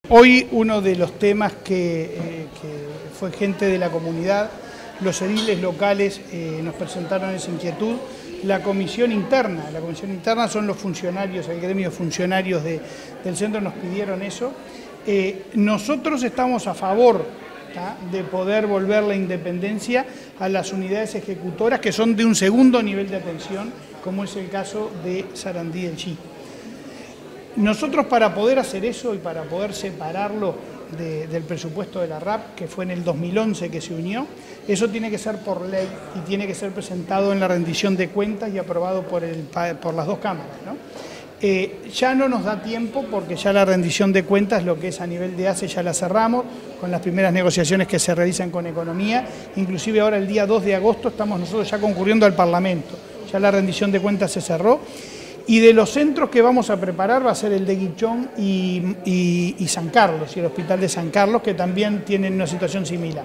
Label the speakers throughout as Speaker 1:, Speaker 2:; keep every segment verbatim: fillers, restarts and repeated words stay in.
Speaker 1: Hoy uno de los temas que, eh, que fue gente de la comunidad, los ediles locales eh, nos presentaron esa inquietud. La comisión interna, la comisión interna son los funcionarios, el gremio de funcionarios de, del centro nos pidieron eso. Eh, nosotros estamos a favor ¿tá? de poder volver la independencia a las unidades ejecutoras que son de un segundo nivel de atención, como es el caso de Sarandí del Chi. Nosotros para poder hacer eso y para poder separarlo de, del presupuesto de la R A P, que fue en el dos mil once que se unió, eso tiene que ser por ley y tiene que ser presentado en la rendición de cuentas y aprobado por, el, por las dos cámaras, ¿no? Eh, ya no nos da tiempo porque ya la rendición de cuentas, lo que es a nivel de A C E, ya la cerramos con las primeras negociaciones que se realizan con Economía. Inclusive ahora el día dos de agosto estamos nosotros ya concurriendo al Parlamento, ya la rendición de cuentas se cerró. Y de los centros que vamos a preparar va a ser el de Guichón y, y, y San Carlos, y el Hospital de San Carlos, que también tienen una situación similar.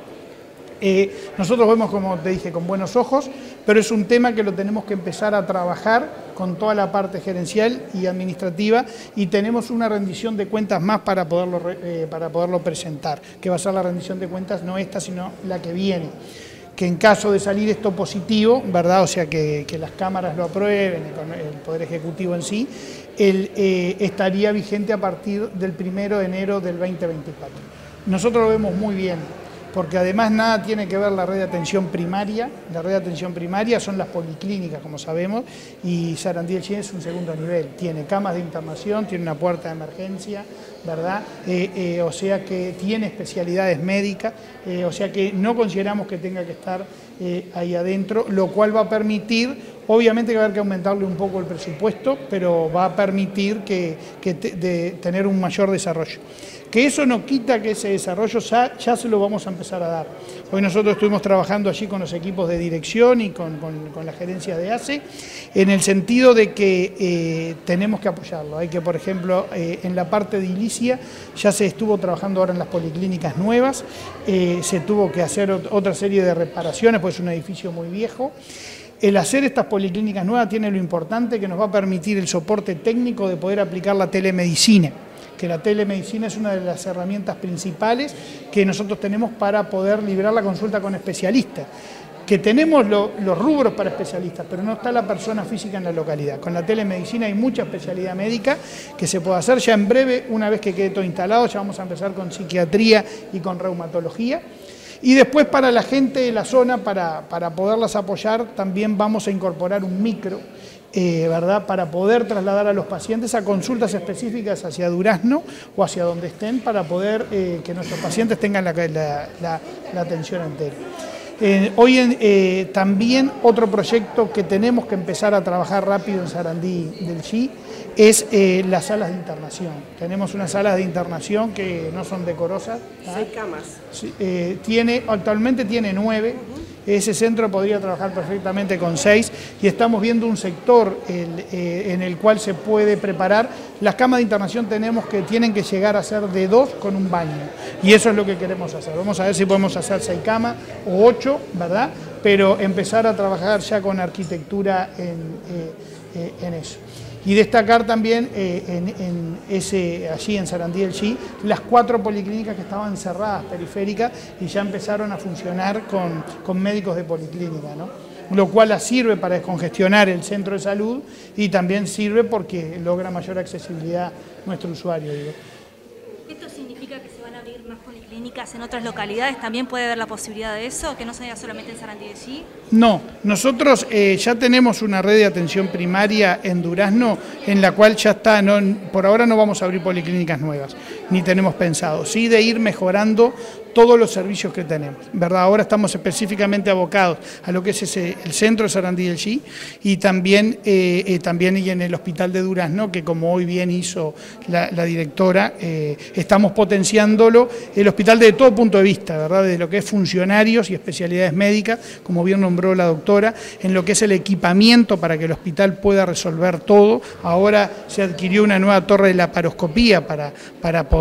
Speaker 1: Eh, nosotros vemos, como te dije, con buenos ojos, pero es un tema que lo tenemos que empezar a trabajar con toda la parte gerencial y administrativa, y tenemos una rendición de cuentas más para poderlo, eh, para poderlo presentar, que va a ser la rendición de cuentas no esta, sino la que viene. Que en caso de salir esto positivo, ¿verdad? O sea, que, que las cámaras lo aprueben, el Poder Ejecutivo en sí, él, eh, estaría vigente a partir del primero de enero del veinte veinticuatro. Nosotros lo vemos muy bien, porque además nada tiene que ver la red de atención primaria. La red de atención primaria son las policlínicas, como sabemos, y Sarandí del Chi es un segundo nivel. Tiene camas de internación, tiene una puerta de emergencia, ¿verdad? Eh, eh, o sea que tiene especialidades médicas, eh, o sea que no consideramos que tenga que estar eh, ahí adentro, lo cual va a permitir, obviamente que va a haber que aumentarle un poco el presupuesto, pero va a permitir que, que te, de tener un mayor desarrollo. Que eso no quita que ese desarrollo ya, ya se lo vamos a empezar a dar. Hoy nosotros estuvimos trabajando allí con los equipos de dirección y con, con, con la gerencia de A C E, en el sentido de que eh, tenemos que apoyarlo. Hay que, por ejemplo, eh, en la parte de edilicia ya se estuvo trabajando ahora en las policlínicas nuevas, eh, se tuvo que hacer otra serie de reparaciones, pues es un edificio muy viejo. El hacer estas policlínicas nuevas tiene lo importante que nos va a permitir el soporte técnico de poder aplicar la telemedicina, que la telemedicina es una de las herramientas principales que nosotros tenemos para poder liberar la consulta con especialistas. Que tenemos lo, los rubros para especialistas, pero no está la persona física en la localidad. Con la telemedicina hay mucha especialidad médica que se puede hacer. Ya en breve, una vez que quede todo instalado, ya vamos a empezar con psiquiatría y con reumatología. Y después para la gente de la zona, para, para poderlas apoyar, también vamos a incorporar un micro, eh, ¿verdad? Para poder trasladar a los pacientes a consultas específicas hacia Durazno o hacia donde estén, para poder eh, que nuestros pacientes tengan la, la, la, la atención entera. Eh, hoy en, eh, también otro proyecto que tenemos que empezar a trabajar rápido en Sarandí del Chi es eh, las salas de internación. Tenemos unas salas de internación que no son decorosas. ¿tá?
Speaker 2: Seis camas.
Speaker 1: Sí, eh, tiene, actualmente tiene nueve. Uh-huh. Ese centro podría trabajar perfectamente con seis y estamos viendo un sector el, eh, en el cual se puede preparar. Las camas de internación tenemos que tienen que llegar a ser de dos con un baño y eso es lo que queremos hacer. Vamos a ver si podemos hacer seis camas o ocho, ¿verdad? Pero empezar a trabajar ya con arquitectura en, eh, eh, en eso. Y destacar también eh, en, en ese, allí en Sarandí del Chi, las cuatro policlínicas que estaban cerradas, periféricas, y ya empezaron a funcionar con, con médicos de policlínica, ¿no? Lo cual sirve para descongestionar el centro de salud y también sirve porque logra mayor accesibilidad a nuestro usuario, digo.
Speaker 3: ¿Esto significa que se van a abrir más policlínicas en otras localidades? ¿También puede haber la posibilidad de eso, que no sea solamente en Sarandí del Chi?
Speaker 1: No, nosotros eh, ya tenemos una red de atención primaria en Durazno en la cual ya está, no, por ahora no vamos a abrir policlínicas nuevas, ni tenemos pensado, sí de ir mejorando todos los servicios que tenemos, ¿verdad? Ahora estamos específicamente abocados a lo que es ese, el centro de Sarandí del Chi y también, eh, eh, también y en el hospital de Durazno, que como hoy bien hizo la, la directora, eh, estamos potenciándolo, el hospital desde todo punto de vista, ¿verdad? De lo que es funcionarios y especialidades médicas, como bien nombró la doctora, en lo que es el equipamiento para que el hospital pueda resolver todo. Ahora se adquirió una nueva torre de laparoscopía para, para poder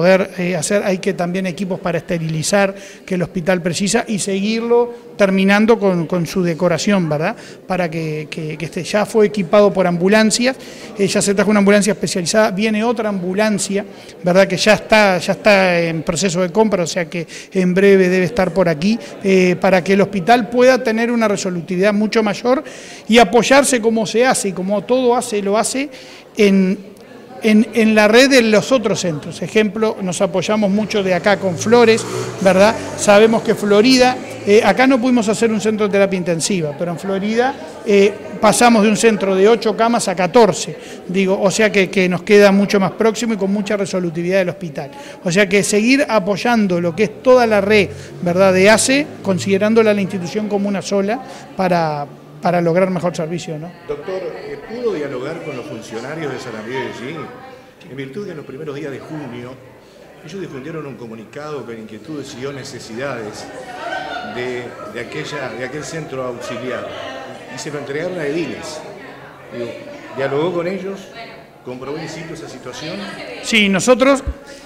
Speaker 1: poder eh, hacer, hay que también equipos para esterilizar que el hospital precisa y seguirlo terminando con, con su decoración, ¿verdad? Para que, que, que este ya fue equipado por ambulancias, eh, ya se trajo una ambulancia especializada, viene otra ambulancia, ¿verdad? Que ya está, ya está en proceso de compra, o sea que en breve debe estar por aquí, eh, para que el hospital pueda tener una resolutividad mucho mayor y apoyarse como se hace y como todo hace, lo hace en... En, en la red de los otros centros. Ejemplo, nos apoyamos mucho de acá con Flores, ¿verdad? Sabemos que Florida, eh, acá no pudimos hacer un centro de terapia intensiva, pero en Florida eh, pasamos de un centro de ocho camas a catorce, digo, o sea que, que nos queda mucho más próximo y con mucha resolutividad del hospital. O sea que seguir apoyando lo que es toda la red, ¿verdad?, de A C E, considerándola la institución como una sola para... para lograr mejor servicio, ¿no?
Speaker 2: Doctor, ¿pudo dialogar con los funcionarios de Sarandí de G? En virtud de los primeros días de junio, ellos difundieron un comunicado con inquietudes y o necesidades de, de, aquella, de aquel centro auxiliar y se lo entregaron a ediles. Digo, ¿dialogó con ellos? ¿Comprobó in situ esa situación?
Speaker 1: Sí, nosotros...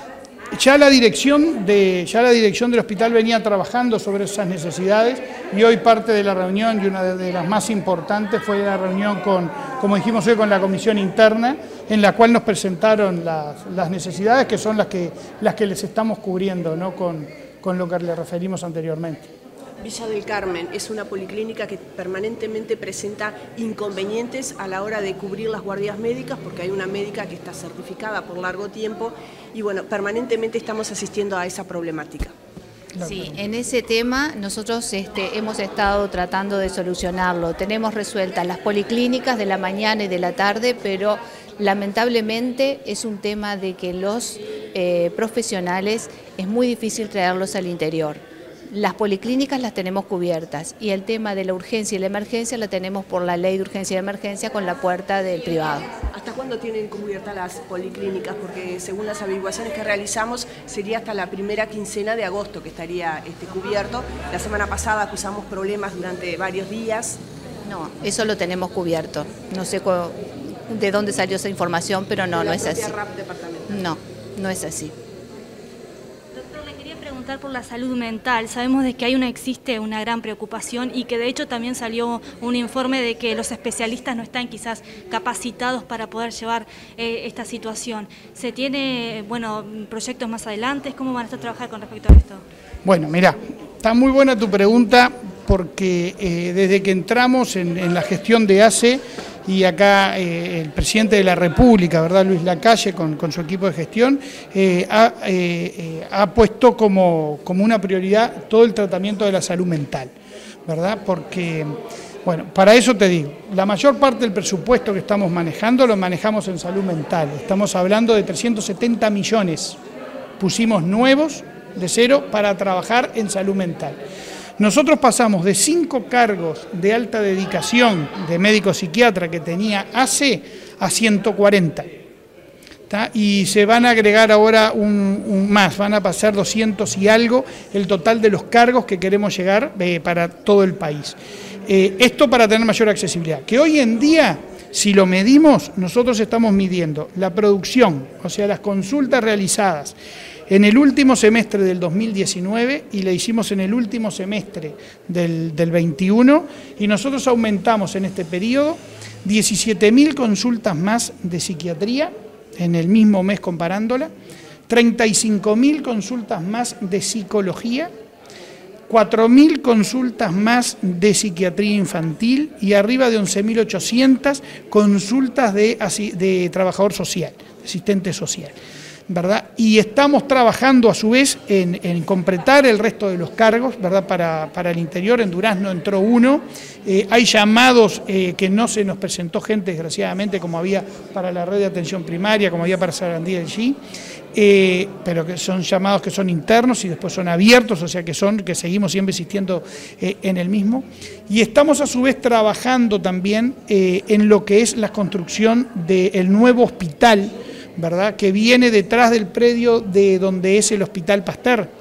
Speaker 1: Ya la, dirección de, ya la dirección del hospital venía trabajando sobre esas necesidades y hoy parte de la reunión, y una de las más importantes, fue la reunión con, como dijimos hoy, con la comisión interna, en la cual nos presentaron las, las necesidades que son las que, las que les estamos cubriendo, ¿no?, con, con lo que le referimos anteriormente.
Speaker 4: Villa del Carmen es una policlínica que permanentemente presenta inconvenientes a la hora de cubrir las guardias médicas, porque hay una médica que está certificada por largo tiempo y bueno, permanentemente estamos asistiendo a esa problemática.
Speaker 5: Sí, en ese tema nosotros este, hemos estado tratando de solucionarlo. Tenemos resueltas las policlínicas de la mañana y de la tarde, pero lamentablemente es un tema de que los eh, profesionales es muy difícil traerlos al interior. Las policlínicas las tenemos cubiertas y el tema de la urgencia y la emergencia la tenemos por la ley de urgencia y emergencia con la puerta del privado.
Speaker 4: ¿Hasta cuándo tienen cubiertas las policlínicas? Porque según las averiguaciones que realizamos sería hasta la primera quincena de agosto que estaría este, cubierto. La semana pasada acusamos problemas durante varios días.
Speaker 5: No, eso lo tenemos cubierto. No sé de dónde salió esa información, pero no, no es así. No, no es así.
Speaker 3: Por la salud mental. Sabemos de que hay una, existe una gran preocupación y que de hecho también salió un informe de que los especialistas no están quizás capacitados para poder llevar eh, esta situación. ¿Se tiene, bueno, proyectos más adelante? ¿Cómo van a estar trabajando con respecto a esto?
Speaker 1: Bueno, mira, está muy buena tu pregunta porque eh, desde que entramos en, en la gestión de A C E y acá eh, el presidente de la República, ¿verdad?, Luis Lacalle, con, con su equipo de gestión, eh, ha, eh, eh, ha puesto como, como una prioridad todo el tratamiento de la salud mental, ¿verdad? Porque, bueno, para eso te digo, la mayor parte del presupuesto que estamos manejando lo manejamos en salud mental. Estamos hablando de trescientos setenta millones, pusimos nuevos de cero para trabajar en salud mental. Nosotros pasamos de cinco cargos de alta dedicación de médico psiquiatra que tenía A C E a ciento cuarenta. ¿tá? Y se van a agregar ahora un, un más, van a pasar doscientos y algo el total de los cargos que queremos llegar eh, para todo el país. Eh, esto para tener mayor accesibilidad. Que hoy en día, si lo medimos, nosotros estamos midiendo la producción, o sea, las consultas realizadas en el último semestre del dos mil diecinueve y la hicimos en el último semestre del, del veintiuno y nosotros aumentamos en este periodo diecisiete mil consultas más de psiquiatría en el mismo mes comparándola, treinta y cinco mil consultas más de psicología, cuatro mil consultas más de psiquiatría infantil y arriba de once mil ochocientas consultas de, de trabajador social, de asistente social. ¿verdad? Y estamos trabajando a su vez en, en completar el resto de los cargos, ¿verdad? Para, para el interior. En Durazno entró uno, eh, hay llamados eh, que no se nos presentó gente desgraciadamente, como había para la red de atención primaria, como había para Sarandí del G, eh, pero que son llamados que son internos y después son abiertos, o sea que son que seguimos siempre insistiendo eh, en el mismo. Y estamos a su vez trabajando también eh, en lo que es la construcción del nuevo hospital, ¿verdad? Que viene detrás del predio de donde es el Hospital Pasteur,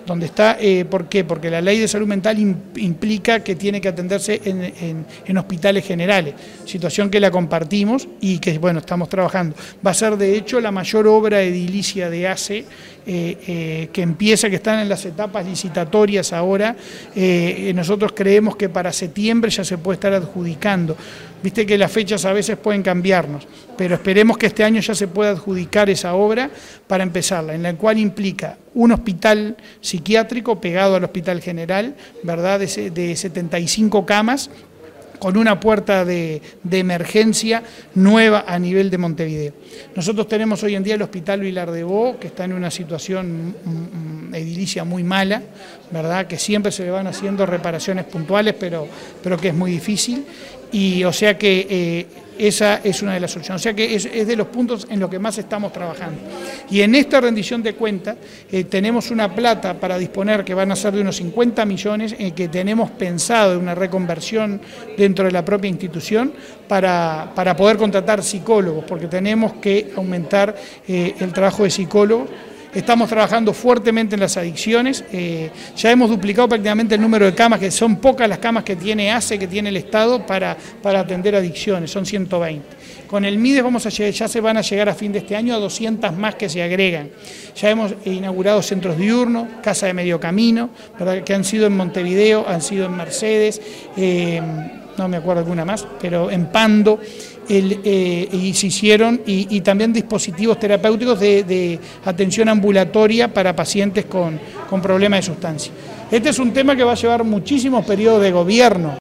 Speaker 1: donde está, eh, ¿por qué? Porque la ley de salud mental implica que tiene que atenderse en, en, en hospitales generales, situación que la compartimos y que, bueno, estamos trabajando. Va a ser, de hecho, la mayor obra edilicia de ACE, eh, eh, que empieza, que están en las etapas licitatorias ahora. Eh, nosotros creemos que para septiembre ya se puede estar adjudicando. Viste que las fechas a veces pueden cambiarnos, pero esperemos que este año ya se pueda adjudicar esa obra para empezarla, en la cual implica un hospital psiquiátrico pegado al hospital general, ¿verdad?, de, de setenta y cinco camas, con una puerta de, de emergencia nueva a nivel de Montevideo. Nosotros tenemos hoy en día el Hospital Vilar de Bo, que está en una situación mm, edilicia muy mala, ¿verdad?, que siempre se le van haciendo reparaciones puntuales, pero, pero que es muy difícil, y o sea que eh, esa es una de las soluciones, o sea que es, es de los puntos en los que más estamos trabajando. Y en esta rendición de cuentas eh, tenemos una plata para disponer que van a ser de unos cincuenta millones eh, que tenemos pensado de una reconversión dentro de la propia institución para, para poder contratar psicólogos, porque tenemos que aumentar eh, el trabajo de psicólogos. Estamos trabajando fuertemente en las adicciones, eh, ya hemos duplicado prácticamente el número de camas, que son pocas las camas que tiene ACE, que tiene el Estado para, para atender adicciones, son ciento veinte. Con el MIDES vamos a llegar, ya se van a llegar a fin de este año a doscientas más que se agregan. Ya hemos inaugurado centros diurnos, Casa de Medio Camino, ¿verdad?, que han sido en Montevideo, han sido en Mercedes, eh, no me acuerdo alguna más, pero en Pando. El, eh, y se hicieron, y, y también dispositivos terapéuticos de, de atención ambulatoria para pacientes con, con problemas de sustancia. Este es un tema que va a llevar muchísimos periodos de gobierno.